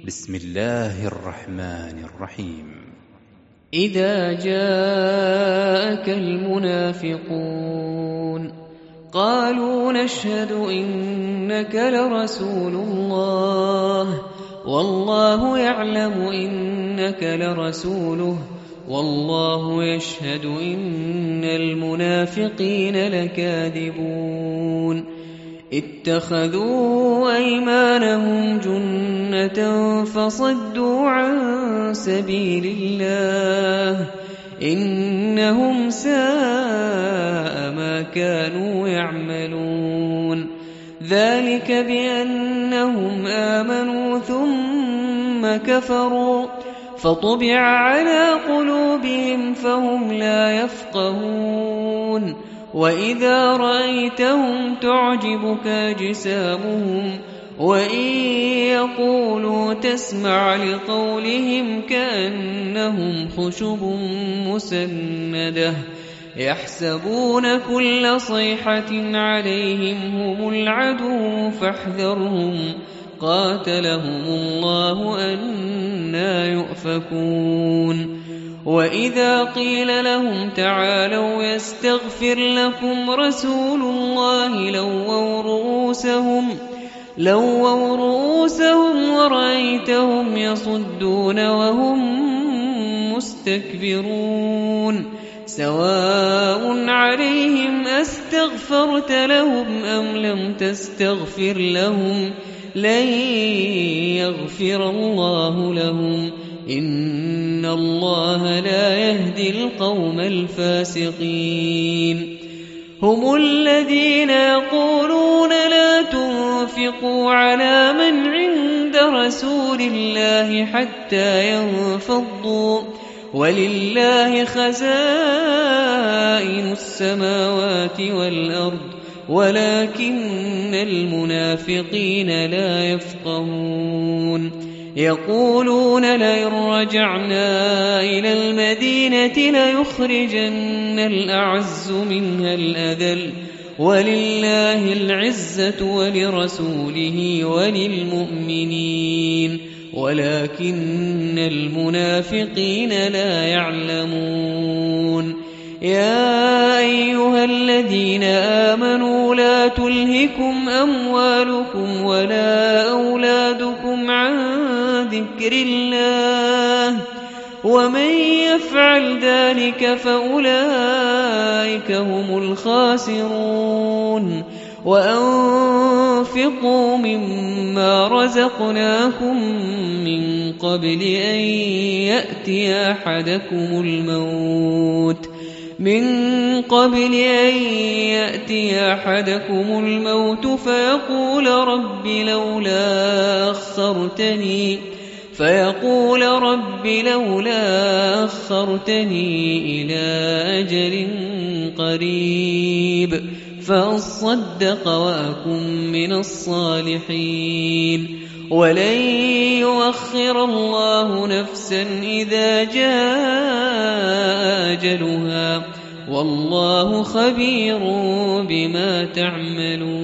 بسم الله الرحمن الرحيم. إذا جاءك المنافقون قالوا نشهد إنك لرسول الله والله يعلم إنك لرسوله والله يشهد إن المنافقين لكاذبون اتخذوا أيمانهم جنة فصدوا عن سبيل الله إنهم ساء ما كانوا يعملون ذلك بأنهم آمنوا ثم كفروا فطبع على قلوبهم فهم لا يفقهون وإذا رأيتهم تعجبك أجسامهم وإن يقولوا تسمع لقولهم كأنهم خشب مسندة يحسبون كل صيحة عليهم هم العدو فاحذرهم قاتلهم الله أنى يؤفكون وإذا قيل لهم تعالوا يستغفر لكم رسول الله لووا رؤوسهم ورأيتهم يصدون وهم مستكبرون سواء عليهم أستغفرت لهم أم لم تستغفر لهم لن يغفر الله لهم إن الله لا يهدي القوم الفاسقين هم الذين يقولون لا تنفقوا على من عند رسول الله حتى ينفضوا ولله خزائن السماوات والأرض ولكن المنافقين لا يفقهون يقولون لئن رجعنا إلى المدينة ليخرجن الأعز منها الأذل ولله العزة ولرسوله وللمؤمنين ولكن المنافقين لا يعلمون يا أيها الذين آمنوا لا تلهكم أموالكم ولا أولادكم عن ذكر الله ومن يفعل ذلك فأولئك هم الخاسرون وأنفقوا مما رزقناكم من قبل أن يأتي أحدكم الموت فيقول رب لولا أخرتني إلى أجل قريب فأصدق وأكن من الصالحين ولن يؤخر الله نفسا إذا جاء أجلها والله خبير بما تعملون.